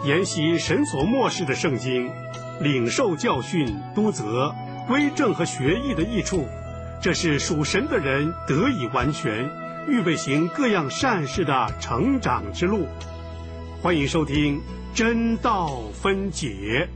研习神所默示的圣经，领受教训、督责、归正和学艺的益处，这是属神的人得以完全，预备行各样善事的成长之路。欢迎收听真道分解。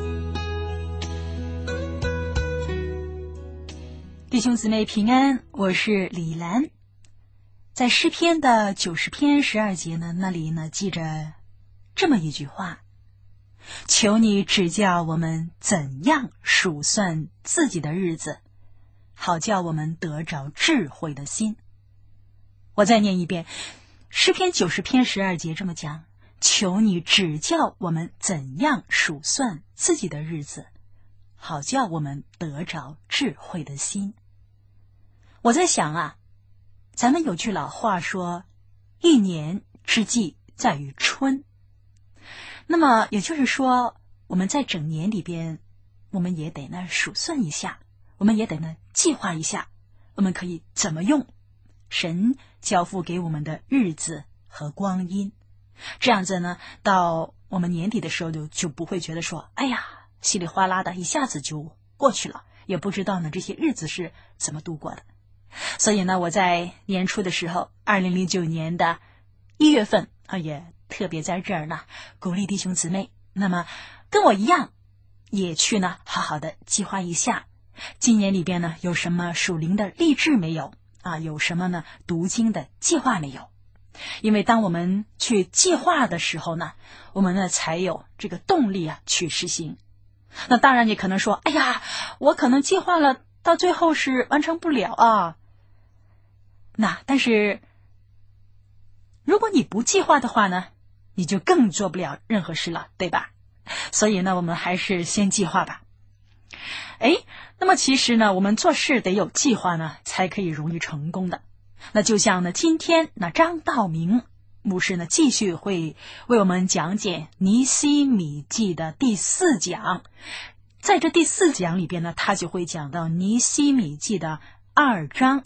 弟兄姊妹平安，我是李兰。在诗篇的90篇12节呢，那里呢记着这么一句话：求你指教我们怎样数算自己的日子，好叫我们得着智慧的心。我再念一遍，诗篇90篇12节这么讲：求你指教我们怎样数算自己的日子，好叫我们得着智慧的心。我在想啊，咱们有句老话说，一年之计在于春。那么也就是说，我们在整年里边，我们也得呢数算一下，我们也得呢计划一下，我们可以怎么用神交付给我们的日子和光阴。这样子呢，到我们年底的时候就不会觉得说，哎呀，稀里哗啦的一下子就过去了，也不知道呢这些日子是怎么度过的。所以呢，我在年初的时候，2009年的1月份也特别在这儿呢鼓励弟兄姊妹，那么跟我一样也去呢好好的计划一下，今年里边呢有什么属灵的励志没有啊？有什么呢读经的计划没有？因为当我们去计划的时候呢，我们呢才有这个动力去实行。那当然你可能说，哎呀，我可能计划了，到最后是完成不了啊。但是如果你不计划的话呢，你就更做不了任何事了，对吧？所以呢，我们还是先计划吧。那么其实呢，我们做事得有计划呢，才可以容易成功的。那就像呢，今天张道明牧师呢，继续会为我们讲解尼希米记的第4讲。在这第4讲里边呢，他就会讲到尼希米记的2章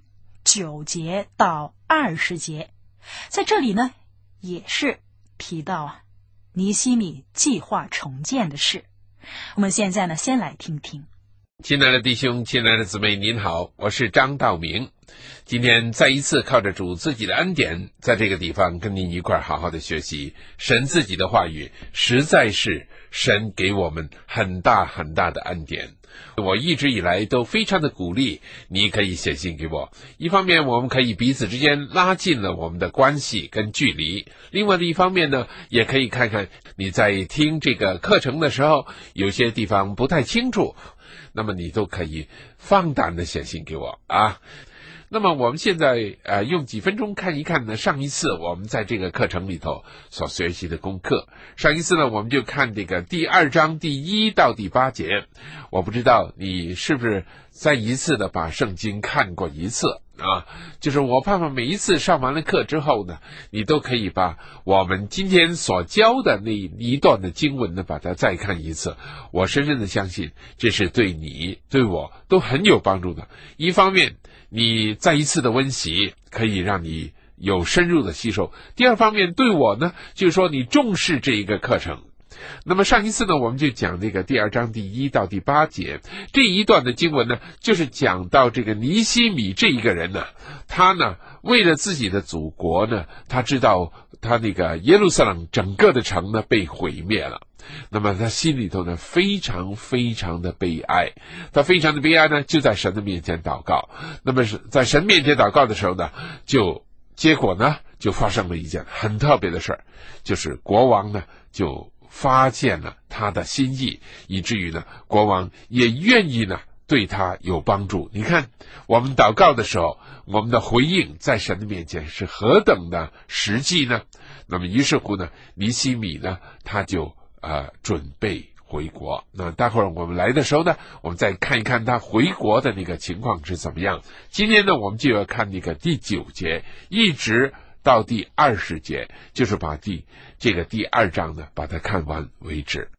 9节到20节。在这里呢，也是提到尼希米计划重建的事。我们现在呢，先来听听。 亲爱的弟兄，亲爱的姊妹，您好，我是张道明。今天再一次靠着主自己的恩典，在这个地方跟您一块好好的学习神自己的话语，实在是神给我们很大很大的恩典。我一直以来都非常的鼓励你可以写信给我，一方面我们可以彼此之间拉近了我们的关系跟距离，另外的一方面呢，也可以看看你在听这个课程的时候有些地方不太清楚，那么你都可以放胆的写信给我啊。那么我们现在用几分钟看一看呢，上一次我们在这个课程里头所学习的功课。上一次呢，我们就看这个第2章第1到第8节。我不知道你是不是再一次的把圣经看过一次啊？就是我盼望每一次上完了课之后呢，你都可以把我们今天所教的那一段的经文呢，把它再看一次。我深深的相信这是对你对我都很有帮助的。一方面你再一次的温习可以让你有深入的吸收，第二方面对我呢，就是说你重视这一个课程。那么上一次呢，我们就讲这个第2章第1到第8节，这一段的经文呢，就是讲到这个尼希米这一个人呢，他呢为了自己的祖国呢，他知道他那个耶路撒冷整个的城呢被毁灭了，那么他心里头呢非常非常的悲哀，他非常的悲哀呢，就在神的面前祷告。那么在神面前祷告的时候呢，结果呢就发生了一件很特别的事儿，就是国王呢就发现了他的心意，以至于呢国王也愿意呢对他有帮助。你看我们祷告的时候，我们的回应在神的面前是何等的实际呢？那么于是乎呢，尼希米呢他就准备回国。那待会儿我们来的时候呢，我们再看一看他回国的那个情况是怎么样。今天呢我们就要看那个第9节一直到第20节，就是把第2章呢把它看完为止。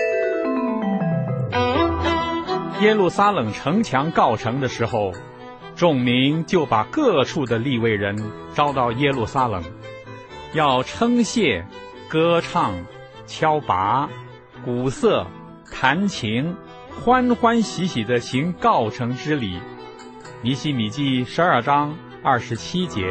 耶路撒冷城墙告成的时候， 众民就把各处的利未人招到耶路撒冷，要称谢、歌唱、敲拔、鼓瑟、弹琴，欢欢喜喜地行告成之礼。尼希米记12章27节。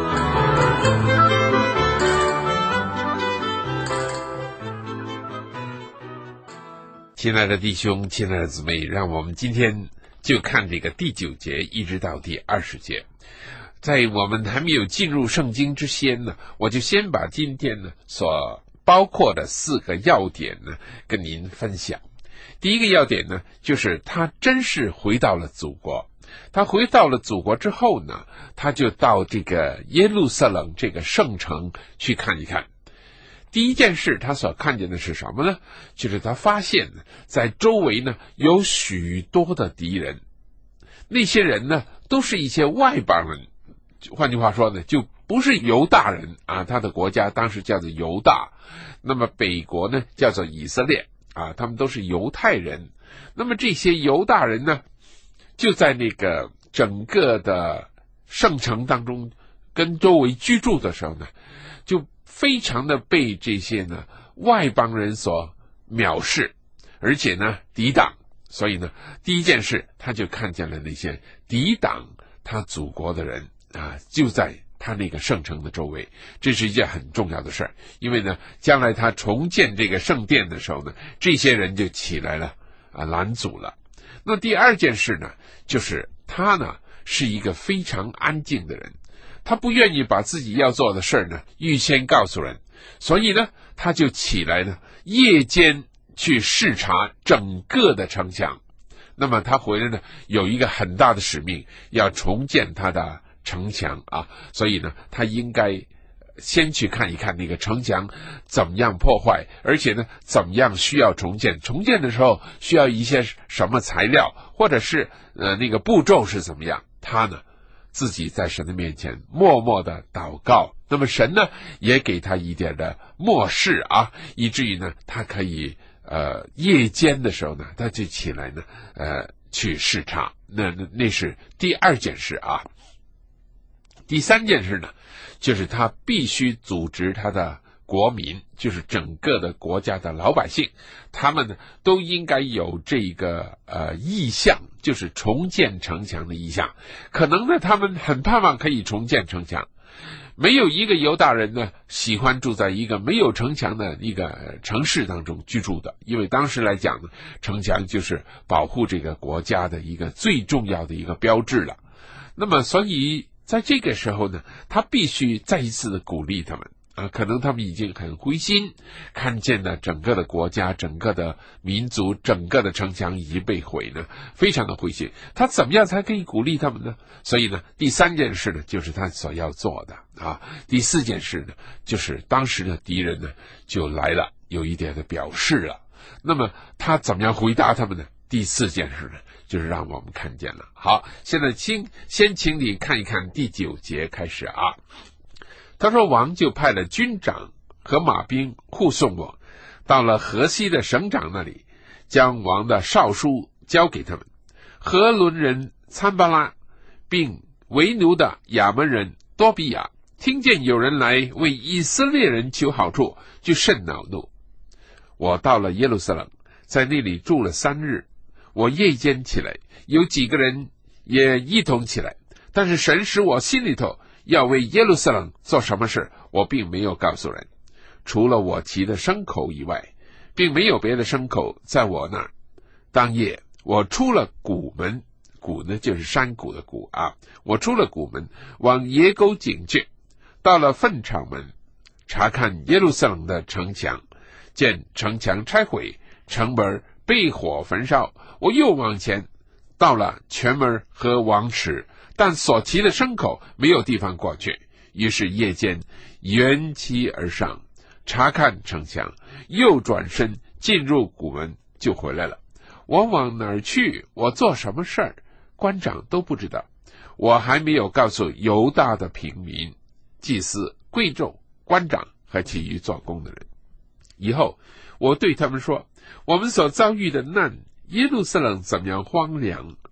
亲爱的弟兄，亲爱的姊妹，让我们今天就看这个第9节一直到第20节。在我们还没有进入圣经之前呢，我就先把今天呢所包括的4个要点呢跟您分享。第一个要点呢，就是他真是回到了祖国。他回到了祖国之后呢，他就到这个耶路撒冷这个圣城去看一看。第一件事他所看见的是什么呢？就是他发现在周围呢有许多的敌人，那些人呢都是一些外邦人，换句话说呢，就不是犹大人啊，他的国家当时叫做犹大，那么北国呢叫做以色列啊，他们都是犹太人。那么这些犹大人呢，就在那个整个的圣城当中跟周围居住的时候呢，就非常的被这些呢外邦人所藐视，而且呢抵挡。所以呢，第一件事他就看见了那些抵挡他祖国的人啊，就在他那个圣城的周围。这是一件很重要的事儿，因为呢将来他重建这个圣殿的时候呢，这些人就起来了啊，拦阻了。那第二件事呢，就是他呢是一个非常安静的人，他不愿意把自己要做的事呢预先告诉人，所以呢他就起来呢夜间去视察整个的城墙。那么他回来呢有一个很大的使命，要重建他的城墙啊，所以呢他应该先去看一看那个城墙怎么样破坏，而且呢怎么样需要重建，重建的时候需要一些什么材料，或者是那个步骤是怎么样。他呢自己在神的面前默默的祷告，那么神呢也给他一点的默示啊，以至于呢他可以夜间的时候呢他就起来呢去视察。那是第二件事啊。第三件事呢，就是他必须组织他的国民，就是整个的国家的老百姓，他们呢都应该有这个意向，就是重建城墙的意向。可能呢他们很盼望可以重建城墙，没有一个犹大人呢喜欢住在一个没有城墙的一个城市当中居住的，因为当时来讲呢，城墙就是保护这个国家的一个最重要的一个标志了。那么所以在这个时候呢，他必须再一次的鼓励他们啊，可能他们已经很灰心，看见了整个的国家、整个的民族、整个的城墙已经被毁呢，非常的灰心。他怎么样才可以鼓励他们呢？所以呢，第三件事呢，就是他所要做的啊。第四件事呢，就是当时的敌人呢就来了，有一点的表示了。那么他怎么样回答他们呢？第四件事呢，就是让我们看见了。好，现在先请你看一看第9节开始啊。他说，王就派了军长和马兵护送我，到了河西的省长那里，将王的诏书交给他们。和伦人参巴拉并为奴的亚门人多比亚听见有人来为以色列人求好处，就甚恼怒。我到了耶路撒冷，在那里住了3日。我夜间起来，有几个人也一同起来，但是神使我心里头要为耶路撒冷做什么事，我并没有告诉人。除了我骑的牲口以外，并没有别的牲口在我那儿。当夜我出了谷门，谷呢就是山谷的谷啊，我出了谷门，往野沟井去，到了粪场门，查看耶路撒冷的城墙，见城墙拆毁，城门被火焚烧。我又往前，到了泉门和王池，但所骑的牲口没有地方过去。于是夜间沿其而上，查看城墙，又转身进入谷门，就回来了。我往哪儿去，我做什么事儿，官长都不知道。我还没有告诉犹大的平民、祭司、贵胄、官长和其余做工的人。以后我对他们说，我们所遭遇的难，耶路撒冷怎么样荒凉，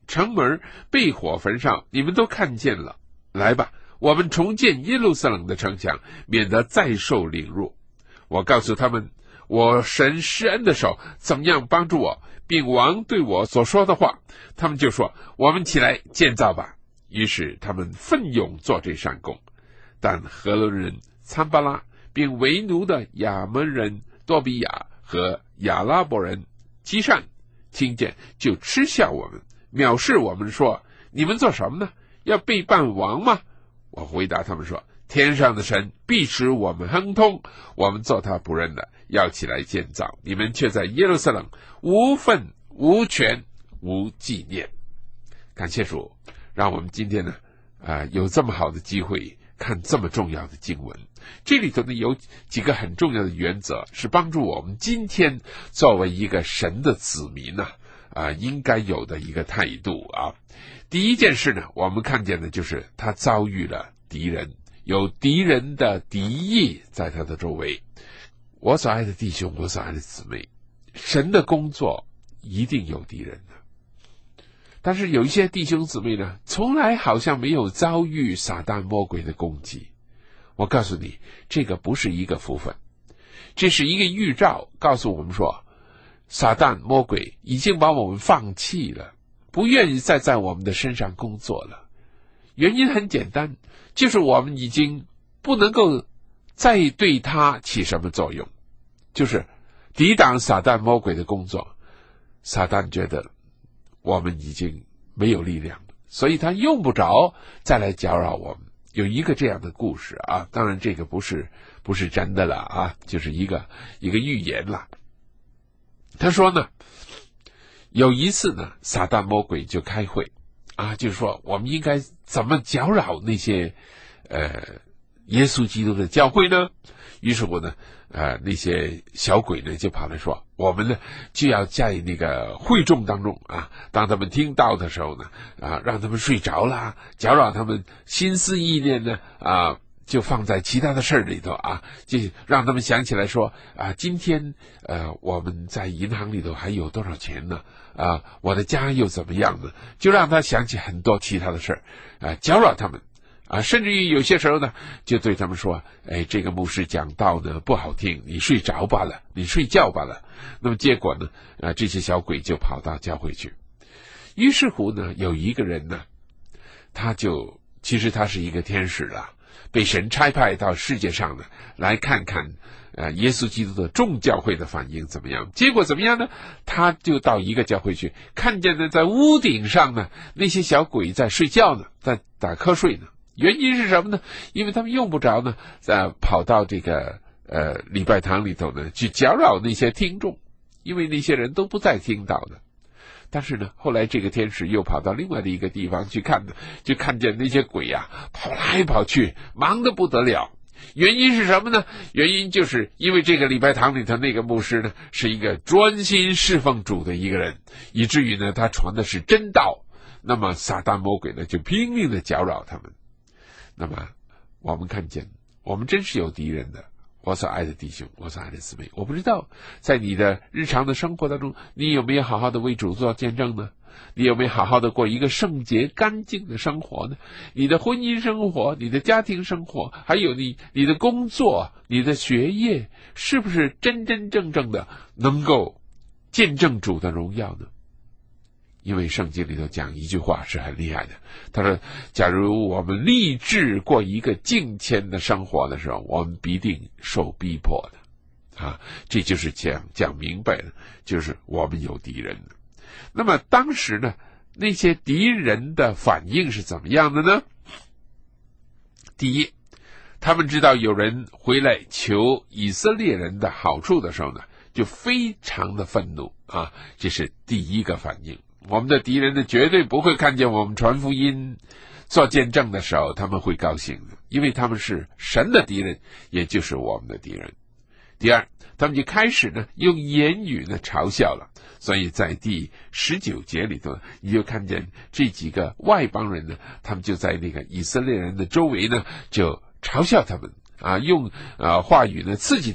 城门被火焚烧，你们都看见了。来吧，我们重建耶路撒冷的城墙，免得再受凌辱。我告诉他们，我神施恩的手怎么样帮助我，并王对我所说的话。他们就说，我们起来建造吧。于是他们奋勇做这善工。但何伦人参巴拉并为奴的亚门人多比亚和亚拉伯人基善听见，就嗤笑我们，藐视我们，说，你们做什么呢？要背叛王吗？我回答他们说，天上的神必使我们亨通，我们做他仆人的要起来建造，你们却在耶路撒冷无份无权无纪念。感谢主，让我们今天呢有这么好的机会看这么重要的经文。这里头呢有几个很重要的原则，是帮助我们今天作为一个神的子民呢应该有的一个态度啊。第一件事呢，我们看见的就是他遭遇了敌人，有敌人的敌意在他的周围。我所爱的弟兄，我所爱的姊妹，神的工作一定有敌人的。但是有一些弟兄姊妹呢，从来好像没有遭遇撒旦魔鬼的攻击。我告诉你，这个不是一个福分，这是一个预兆，告诉我们说，撒旦魔鬼已经把我们放弃了，不愿意再在我们的身上工作了。原因很简单，就是我们已经不能够再对他起什么作用，就是抵挡撒旦魔鬼的工作。撒旦觉得我们已经没有力量了，所以他用不着再来搅扰我们。有一个这样的故事啊，当然这个不是真的了啊，就是一个预言了。他说呢，有一次呢，撒旦魔鬼就开会啊，就是说我们应该怎么搅扰那些耶稣基督的教会呢？于是乎呢那些小鬼呢就跑来说，我们呢就要在那个会众当中啊，当他们听到的时候呢让他们睡着了，搅扰他们心思意念呢就放在其他的事里头啊，就让他们想起来说今天我们在银行里头还有多少钱呢？我的家又怎么样呢？就让他想起很多其他的事搅扰他们甚至于有些时候呢，就对他们说，这个牧师讲道呢不好听，你睡着罢了，你睡觉罢了。那么结果呢这些小鬼就跑到教会去。于是乎呢，有一个人呢，其实他是一个天使了，被神差派到世界上呢，来看看耶稣基督的众教会的反应怎么样。结果怎么样呢？他就到一个教会去，看见呢在屋顶上呢，那些小鬼在睡觉呢，在打瞌睡呢。原因是什么呢？因为他们用不着呢跑到这个礼拜堂里头呢去搅扰那些听众，因为那些人都不再听到的。但是呢，后来这个天使又跑到另外的一个地方去看呢，就看见那些鬼跑来跑去，忙得不得了。原因是什么呢？原因就是因为这个礼拜堂里头那个牧师呢是一个专心侍奉主的一个人，以至于呢他传的是真道。那么撒旦魔鬼呢就拼命的搅扰他们。那么我们看见我们真是有敌人的。我所爱的弟兄，我所爱的姊妹，我不知道在你的日常的生活当中，你有没有好好的为主做见证呢？你有没有好好的过一个圣洁干净的生活呢？你的婚姻生活，你的家庭生活，还有你的工作，你的学业，是不是真真正正的能够见证主的荣耀呢？因为圣经里头讲一句话是很厉害的，他说假如我们立志过一个敬虔的生活的时候，我们必定受逼迫的这就是讲明白了，就是我们有敌人的。那么当时呢，那些敌人的反应是怎么样的呢？第一，他们知道有人回来求以色列人的好处的时候呢，就非常的愤怒这是第一个反应。我们的敌人呢，绝对不会看见我们传福音做见证的时候他们会高兴的，因为他们是神的敌人，也就是我们的敌人。第二，他们就开始呢用言语呢嘲笑了。所以在第19节里头，你就看见这几个外邦人呢，他们就在那个以色列人的周围呢就嘲笑他们用话语呢刺激他们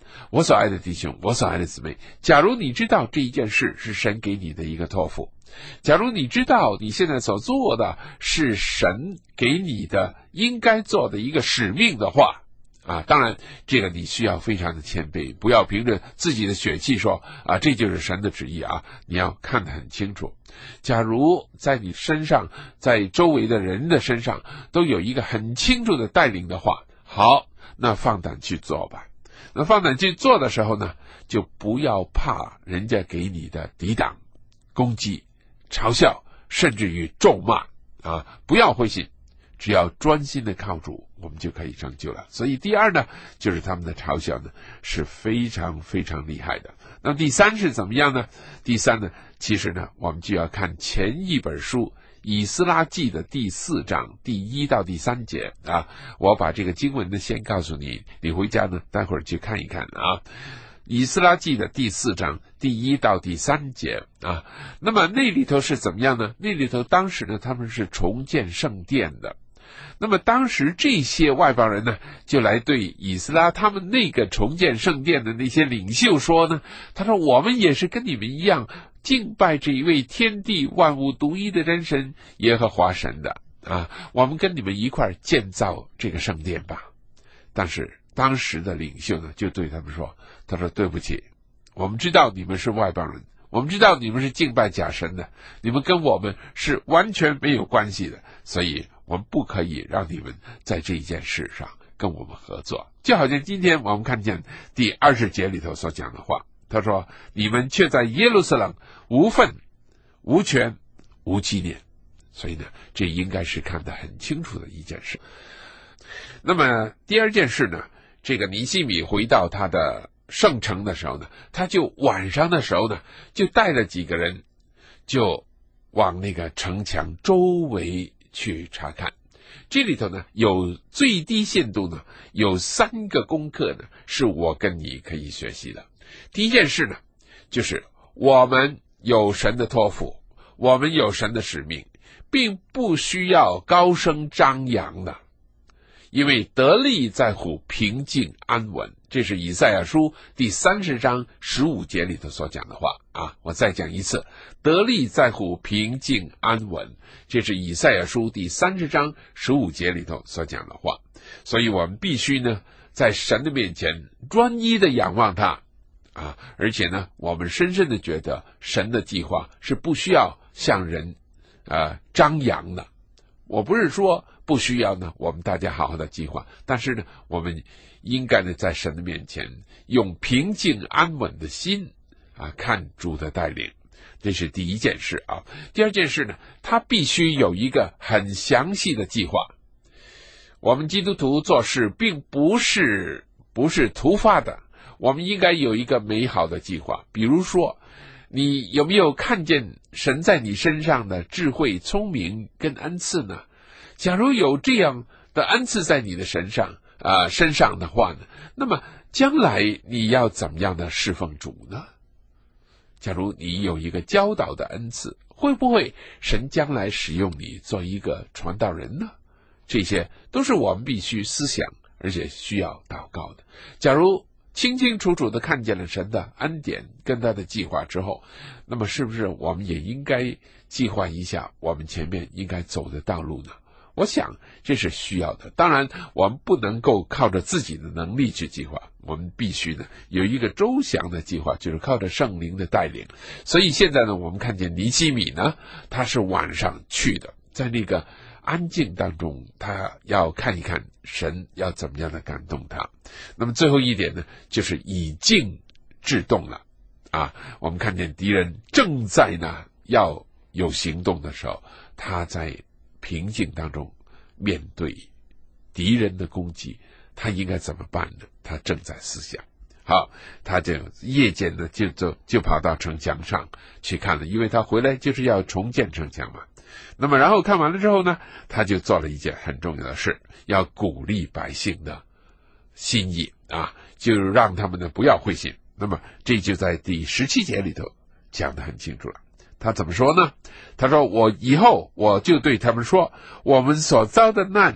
我所爱的弟兄，我所爱的姊妹，假如你知道这一件事是神给你的一个托付，假如你知道你现在所做的是神给你的应该做的一个使命的话，当然这个你需要非常的谦卑，不要凭着自己的血气说这就是神的旨意你要看得很清楚。假如在你身上，在周围的人的身上都有一个很清楚的带领的话，好，那放胆去做吧。那放胆去做的时候呢，就不要怕人家给你的抵挡、攻击、嘲笑，甚至于咒骂不要灰心，只要专心的靠主，我们就可以成就了。所以第二呢，就是他们的嘲笑呢是非常非常厉害的。那么第三是怎么样呢？第三呢，其实呢，我们就要看前一本书以斯拉记的第4章第1到第3节我把这个经文呢先告诉你，你回家呢待会儿去看一看以斯拉记的第4章第1到第3节那么那里头是怎么样呢？那里头当时呢他们是重建圣殿的。那么当时这些外邦人呢，就来对以斯拉他们那个重建圣殿的那些领袖说呢，他说我们也是跟你们一样敬拜这一位天地万物独一的真神耶和华神的我们跟你们一块建造这个圣殿吧。但是当时的领袖呢就对他们说，他说对不起，我们知道你们是外邦人，我们知道你们是敬拜假神的，你们跟我们是完全没有关系的，所以我们不可以让你们在这一件事上跟我们合作。就好像今天我们看见第20节里头所讲的话，他说你们却在耶路撒冷无份无权无纪念。所以呢，这应该是看得很清楚的一件事。那么第二件事呢，这个尼希米回到他的圣城的时候呢，他就晚上的时候呢，就带了几个人就往那个城墙周围去查看。这里头呢有最低限度呢有3个功课呢是我跟你可以学习的。第一件事呢，就是我们有神的托付，我们有神的使命，并不需要高声张扬的，因为得力在乎平静安稳。这是以赛亚书第30章15节里头所讲的话我再讲一次，得力在乎平静安稳，这是以赛亚书第30章15节里头所讲的话。所以我们必须呢在神的面前专一的仰望他而且呢我们深深的觉得神的计划是不需要向人张扬的。我不是说不需要呢我们大家好好的计划，但是呢我们应该呢在神的面前用平静安稳的心看主的带领。这是第一件事第二件事呢，他必须有一个很详细的计划。我们基督徒做事并不是突发的，我们应该有一个美好的计划。比如说，你有没有看见神在你身上的智慧、聪明跟恩赐呢？假如有这样的恩赐在你的身上的话呢，那么将来你要怎么样的侍奉主呢？假如你有一个教导的恩赐，会不会神将来使用你做一个传道人呢？这些都是我们必须思想而且需要祷告的。假如清清楚楚的看见了神的恩典跟他的计划之后，那么是不是我们也应该计划一下我们前面应该走的道路呢？我想这是需要的。当然我们不能够靠着自己的能力去计划，我们必须呢有一个周详的计划，就是靠着圣灵的带领。所以现在呢我们看见尼希米呢，他是晚上去的，在那个安静当中，他要看一看神要怎么样的感动他。那么最后一点呢，就是以静制动了我们看见敌人正在呢要有行动的时候，他在平静当中面对敌人的攻击，他应该怎么办呢？他正在思想。好，他就夜间呢就跑到城墙上去看了，因为他回来就是要重建城墙嘛。那么然后看完了之后呢，他就做了一件很重要的事，要鼓励百姓的心意就让他们呢不要灰心。那么这就在第17节里头讲得很清楚了。他怎么说呢？他说，以后我就对他们说，我们所遭的难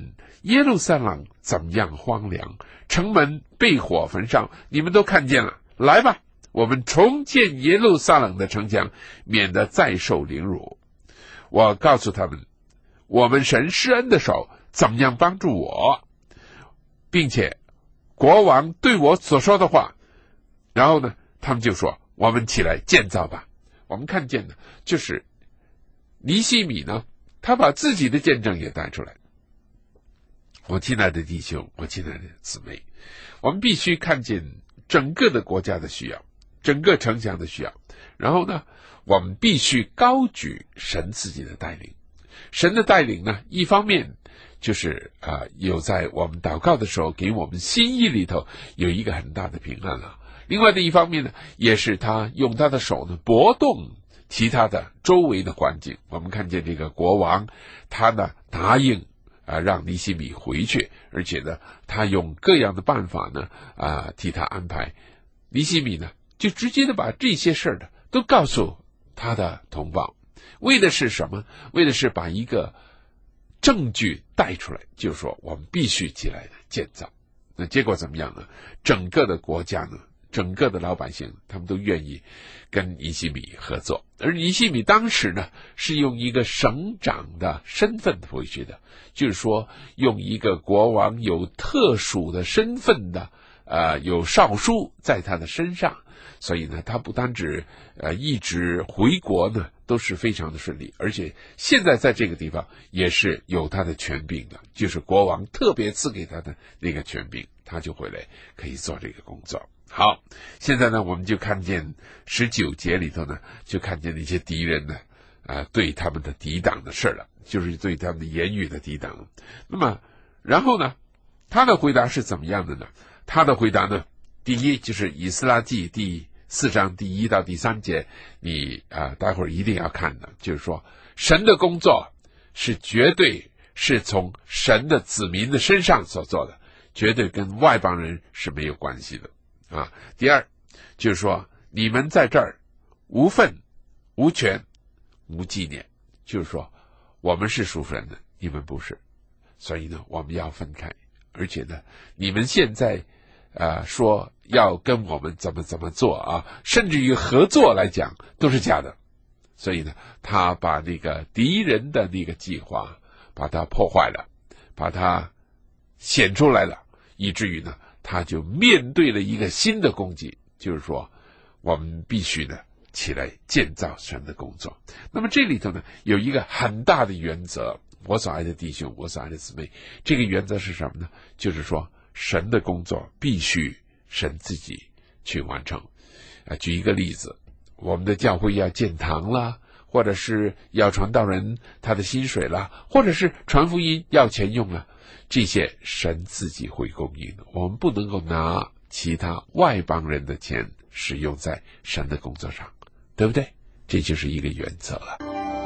耶路撒冷怎么样荒凉，城门被火焚烧，你们都看见了。来吧，我们重建耶路撒冷的城墙，免得再受凌辱。我告诉他们，我们神施恩的手怎么样帮助我，并且国王对我所说的话。然后呢，他们就说，我们起来建造吧。我们看见的就是尼希米呢，他把自己的见证也带出来。我亲爱的弟兄，我亲爱的姊妹，我们必须看见整个的国家的需要，整个城墙的需要。然后呢，我们必须高举神自己的带领。神的带领呢，一方面就是有在我们祷告的时候给我们心意里头有一个很大的平安了。另外的一方面呢，也是他用他的手呢拨动其他的周围的环境。我们看见这个国王，他呢答应让尼希米回去，而且呢他用各样的办法呢替他安排。尼希米呢就直接的把这些事儿呢都告诉他的同胞，为的是什么？为的是把一个证据带出来，就是说我们必须起来的建造。那结果怎么样呢？整个的国家呢，整个的老百姓，他们都愿意跟尼希米合作。而尼希米当时呢，是用一个省长的身份回去的，就是说用一个国王有特殊的身份的有诏书在他的身上，所以呢他不单止一直回国呢都是非常的顺利，而且现在在这个地方也是有他的权柄的，就是国王特别赐给他的那个权柄，他就回来可以做这个工作。好，现在呢我们就看见19节里头呢，就看见那些敌人呢对他们的抵挡的事了，就是对他们的言语的抵挡。那么然后呢，他的回答是怎么样的呢？他的回答呢，第一就是以斯拉记第4章第1到第3节，你待会儿一定要看的，就是说神的工作是绝对是从神的子民的身上所做的，绝对跟外邦人是没有关系的第二就是说你们在这儿无份无权无纪念，就是说我们是属神的，你们不是，所以呢我们要分开。而且呢你们现在说要跟我们怎么做甚至于合作来讲都是假的。所以呢他把那个敌人的那个计划把它破坏了，把它显出来了，以至于呢他就面对了一个新的攻击，就是说我们必须呢起来建造神的工作。那么这里头呢有一个很大的原则，我所爱的弟兄，我所爱的姊妹，这个原则是什么呢？就是说神的工作必须神自己去完成。举一个例子，我们的教会要建堂啦，或者是要传道人他的薪水啦，或者是传福音要钱用啦，这些神自己会供应的，我们不能够拿其他外邦人的钱使用在神的工作上，对不对？这就是一个原则了。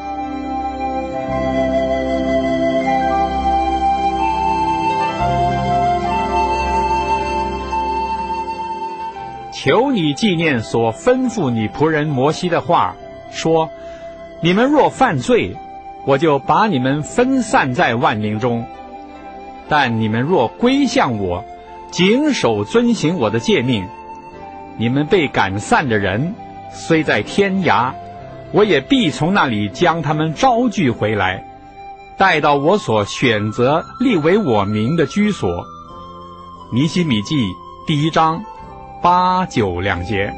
求你纪念所吩咐你仆人摩西的话，说：你们若犯罪，我就把你们分散在万民中；但你们若归向我，谨守遵行我的诫命，你们被赶散的人虽在天涯，我也必从那里将他们招聚回来，带到我所选择立为我名的居所。尼希米记第1章8、9两节。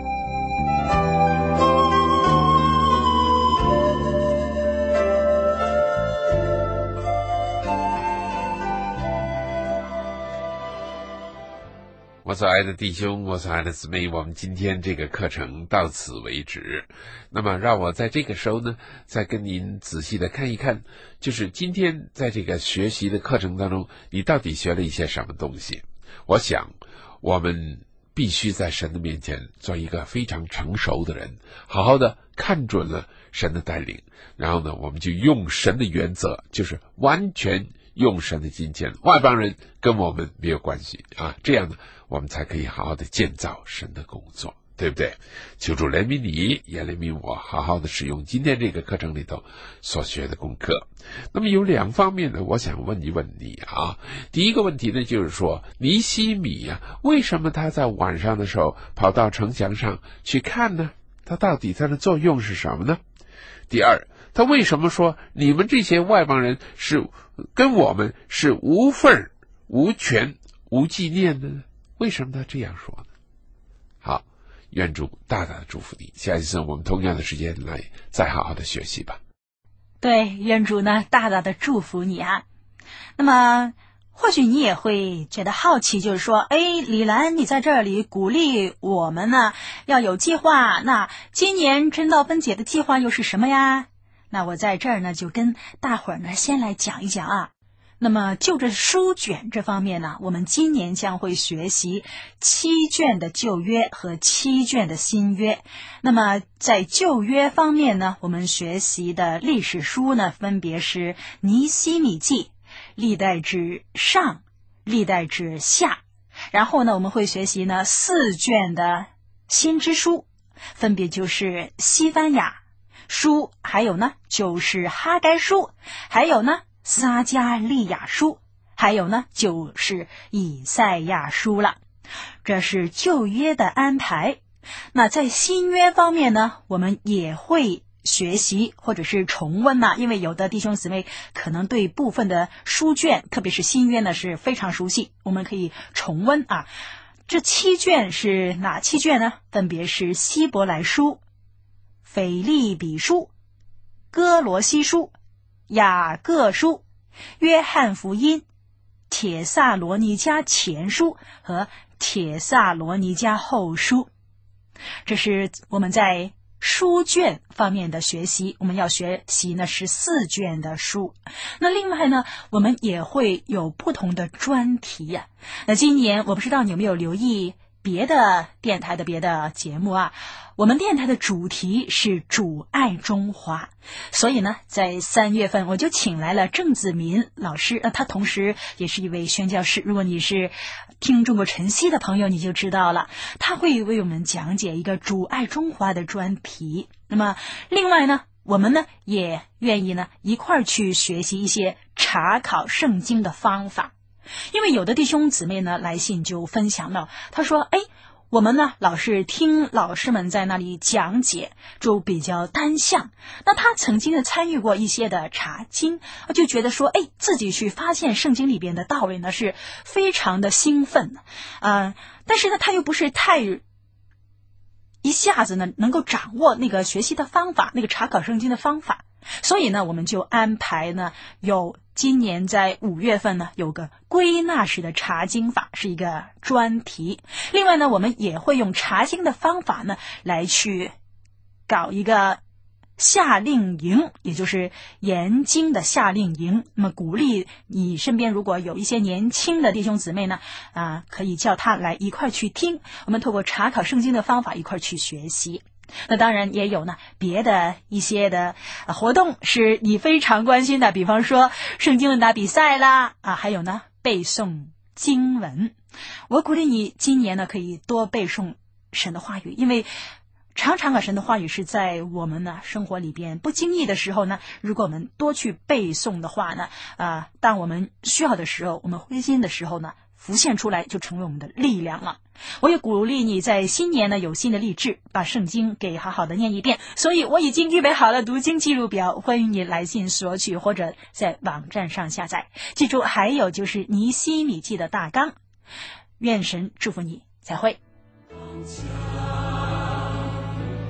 我所爱的弟兄，我所爱的姊妹，我们今天这个课程到此为止。那么让我在这个时候呢，再跟您仔细的看一看，就是今天在这个学习的课程当中，你到底学了一些什么东西。我想我们必须在神的面前做一个非常成熟的人，好好的看准了神的带领，然后呢我们就用神的原则，就是完全用神的金钱，外邦人跟我们没有关系这样呢我们才可以好好的建造神的工作。 对不对？求主怜悯你，也怜悯我，好好的使用今天这个课程里头所学的功课。那么有2方面呢，我想问一问你啊。第一个问题呢，就是说尼西米啊，为什么他在晚上的时候跑到城墙上去看呢？他到底他的作用是什么呢？第二，他为什么说你们这些外邦人是跟我们是无份、无权、无纪念的呢？为什么他这样说呢？好，愿主大大的祝福你。下一次我们同样的时间来再好好的学习吧。 对，愿主呢大大的祝福你啊。那么或许你也会觉得好奇，就是说，李兰，你在这里鼓励我们呢要有计划，那今年真道分解的计划又是什么呀？那我在这儿呢就跟大伙儿呢先来讲一讲啊。那么就着书卷这方面呢，我们今年将会学习7卷的旧约和7卷的新约。那么在旧约方面呢，我们学习的历史书呢分别是尼希米记、历代志上、历代志下。然后呢我们会学习呢4卷的先知书，分别就是西番雅书，还有呢就是哈该书，还有呢撒迦利亚书，还有呢就是以赛亚书了。这是旧约的安排。那在新约方面呢，我们也会学习或者是重温因为有的弟兄姊妹可能对部分的书卷，特别是新约呢是非常熟悉，我们可以重温啊。这7卷是哪7卷呢？分别是希伯来书、腓立比书、哥罗西书、雅各书、约翰福音、帖撒罗尼迦前书和帖撒罗尼迦后书。这是我们在书卷方面的学习，我们要学习呢14卷的书。那另外呢，我们也会有不同的专题呀。那今年我不知道你有没有留意别的电台的别的节目啊，我们电台的主题是主爱中华，所以呢在3月份我就请来了郑子民老师，他同时也是一位宣教士，如果你是听中国晨曦的朋友你就知道了，他会为我们讲解一个主爱中华的专题。那么另外呢，我们呢也愿意呢一块儿去学习一些查考圣经的方法。因为有的弟兄姊妹呢来信就分享到，他说我们呢老是听老师们在那里讲解就比较单向，那他曾经呢参与过一些的查经，就觉得说自己去发现圣经里边的道理呢是非常的兴奋但是呢他又不是太一下子呢能够掌握那个学习的方法，那个查考圣经的方法，所以呢我们就安排呢有今年在5月份呢有个归纳式的查经法，是一个专题。另外呢我们也会用查经的方法呢来去搞一个夏令营，也就是研经的夏令营。那么鼓励你身边如果有一些年轻的弟兄姊妹呢可以叫他来一块去听，我们透过查考圣经的方法一块去学习。那当然也有呢别的一些的活动是你非常关心的，比方说圣经问答比赛啦还有呢背诵经文。我鼓励你今年呢可以多背诵神的话语，因为常常神的话语是在我们呢生活里边不经意的时候呢，如果我们多去背诵的话呢当我们需要的时候，我们灰心的时候呢浮现出来，就成为我们的力量了。我也鼓励你在新年呢有新的励志，把圣经给好好的念一遍。所以我已经预备好了读经记录表，欢迎你来信索取或者在网站上下载。记住，还有就是尼希米记的大纲。愿神祝福你，再会。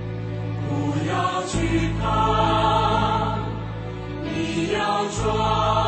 不要惧怕，你要抓